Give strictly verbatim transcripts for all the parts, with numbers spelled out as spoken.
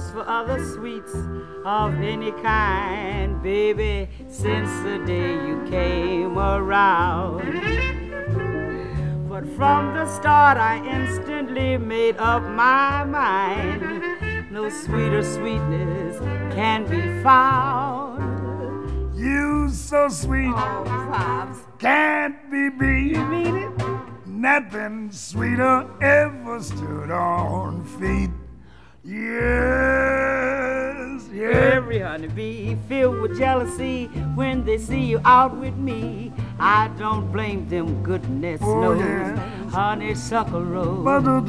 thirst for other sweets of any kind, baby, since the day you came around. But from the start I instantly made up my mind. No sweeter sweetness can be found. You so sweet, oh, Pops, can't be beat. You mean it? Nothing sweeter ever stood on feet. Yes, yes. Every honeybee filled with jealousy when they see you out with me. I don't blame them, goodness oh, knows. Yeah. Honeysuckle rose.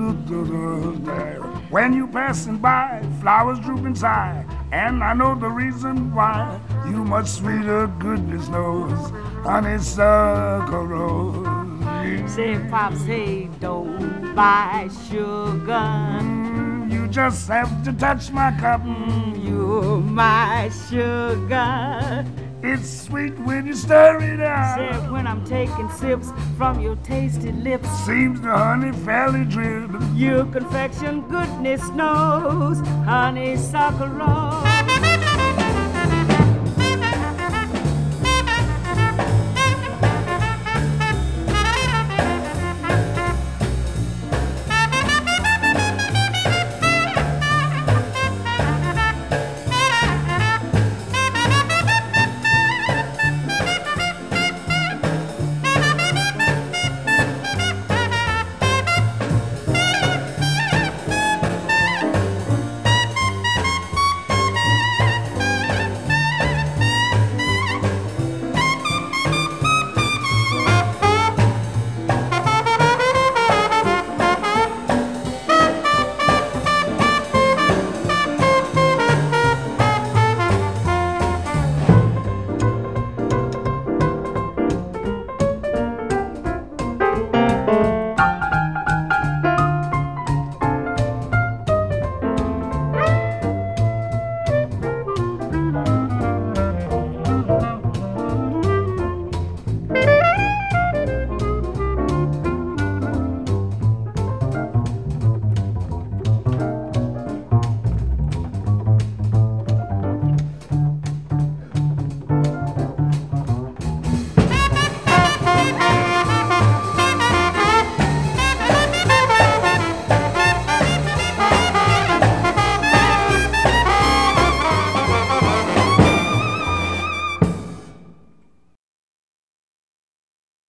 When you passing by, flowers droop inside, and I know the reason why. You much sweeter, goodness knows. Honeysuckle rose. Say, Pops, hey, don't buy sugar. Mm, you just have to touch my cup. Mm, you're my sugar. It's sweet when you stir it up. Say, when I'm taking sips from your tasty lips, seems the honey fairly drip. Your confection, goodness knows, honeysuckle rose.